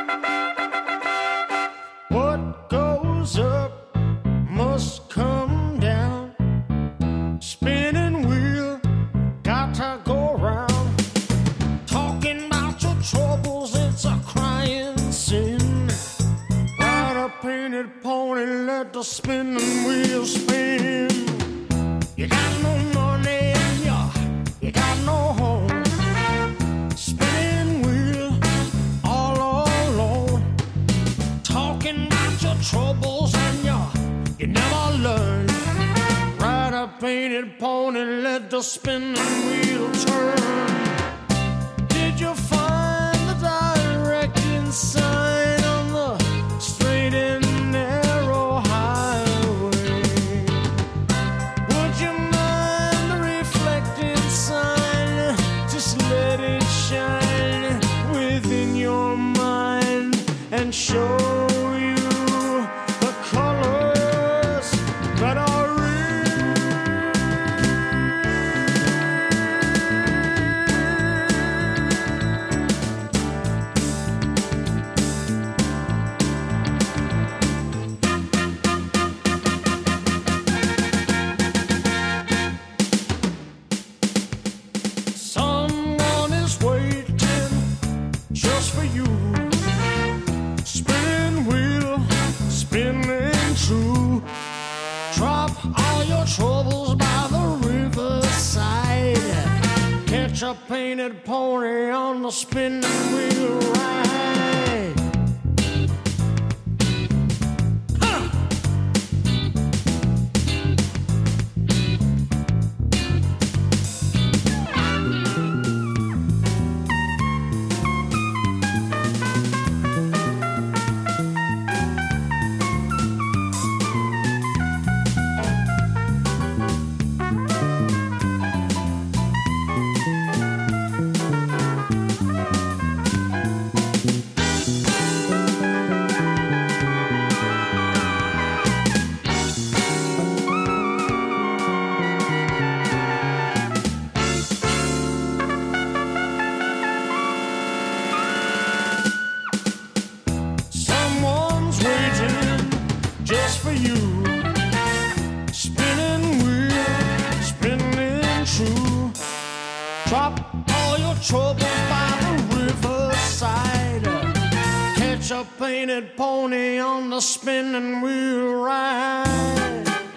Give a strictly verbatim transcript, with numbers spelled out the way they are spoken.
What goes up must come down. Spinning wheel, got to go round. Talking about your troubles, it's a crying sin. Ride a painted pony, let the spinning wheel spin. You got no money and you, you got no home. Spinning wheel, all alone. Talking about your troubles and you, you never learn. Ride a painted pony, let the spinning wheel turn. Did you find the directing sign on the straight and narrow highway? Would you mind the reflecting sign? Just let it shine within your mind and show you the colors that are real. Someone is waiting just for you. Spinning wheel, spinning true. Drop all your troubles by the riverside. Catch a painted pony on the spinning wheel ride. Huh! Someone's waiting just for you. Spinning wheel, spinning true. Drop all your troubles by the riverside. Catch a painted pony on the spinning wheel ride.